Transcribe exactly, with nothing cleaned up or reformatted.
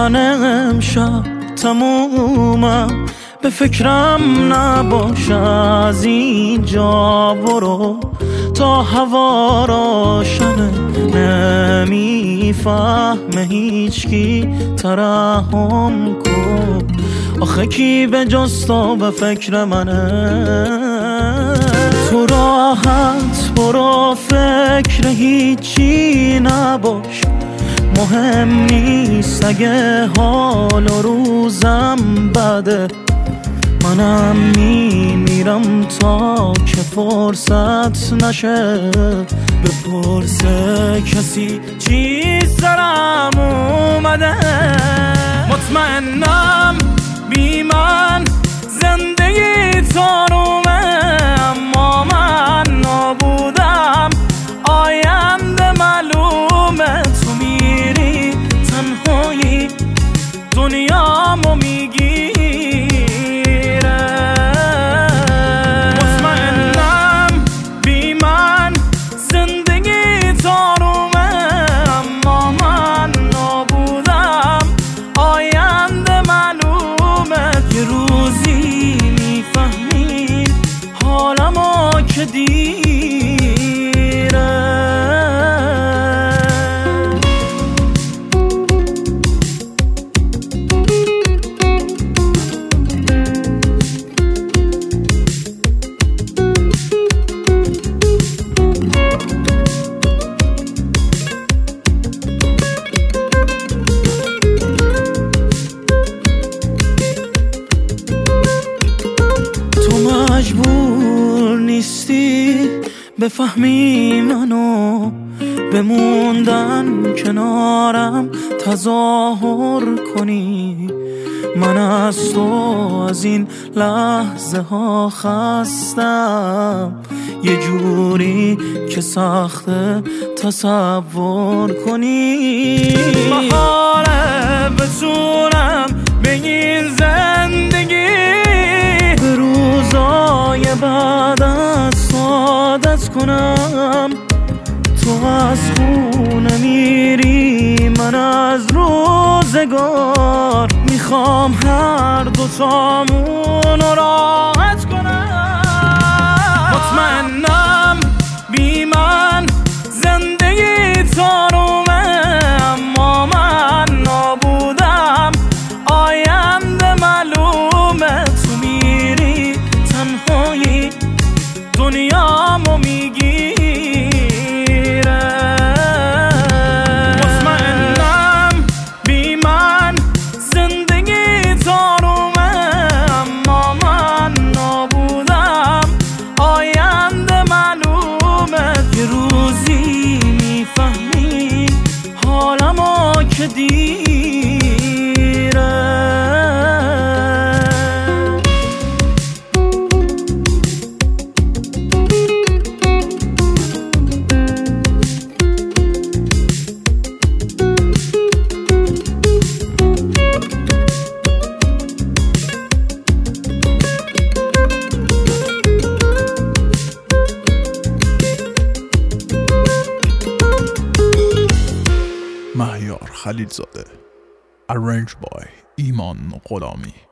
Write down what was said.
من امشب تمومم، به فکرم نباش از اینجا برو تا هوا روشنه. نمیفهمه هیچکی ترحم کن، آخه کی به جز تو به فکر منه. تو راحت برو فکر هیچی نباش، مهم نیست اگه حال و روزم بده. منم میمیرم تا که فرصت نشه بپرسه کسی چی سرم اومده. مطمئنم بی من زندگی تارومه، اما من نابودم آینده معلومه. تو میری تنهایی دنیامو میگیره. مطمئنم بی من زندگی تارومه، اما من نابودم آینده معلومه. یه روزی میفهمی حالمو که دیره. مجبور نیستی بفهمی منو، بموندن کنارم تظاهر کنی. من از تو از این لحظه ها خستم، یه جوری که سخته تصور کنی. محاله بتونم به این زندگی روزای بعد از عادت کنم. تو از خونه میری من از روزگار، میخوام هر دوتامون رو راحت کنم. مطمئنم بی من زندگی تارومه، اما من نابودم آینده معلومه. تو میری تنهایی دنیامو میگیره. مطمئنم بی من زندگی تارومه، اما من نابودم آینده معلومه. یه روزی میفهمی حالمو که دیره. مهیار خلیلزاده. Arranged by ایمان غلامی.